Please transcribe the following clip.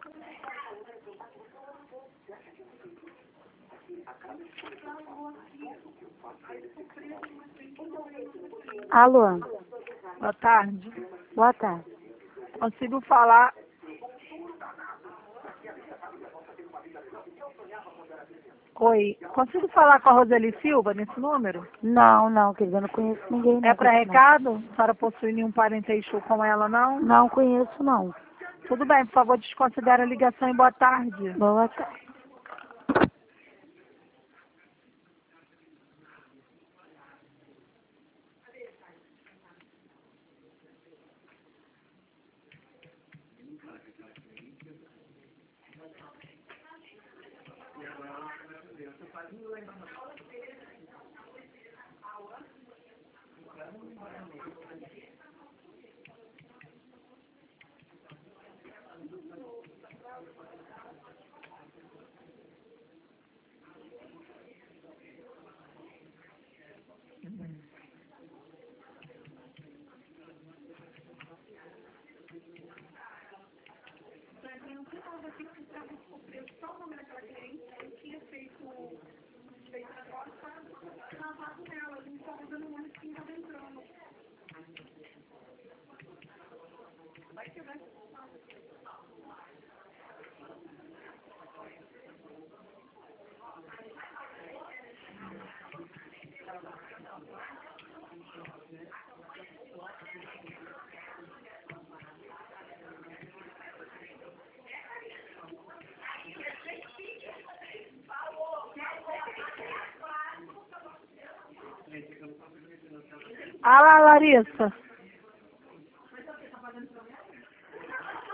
Alô, Boa tarde. boa tarde. Consigo falar. Oi, consigo falar com a Roseli Silva nesse número? Não, querida, eu não conheço ninguém, não. É para recado? A senhora possui nenhum parentesco com ela, não? Não conheço, não. Tudo bem, por favor, desconsidere a ligação e boa tarde. Boa tarde. Alá, Larissa.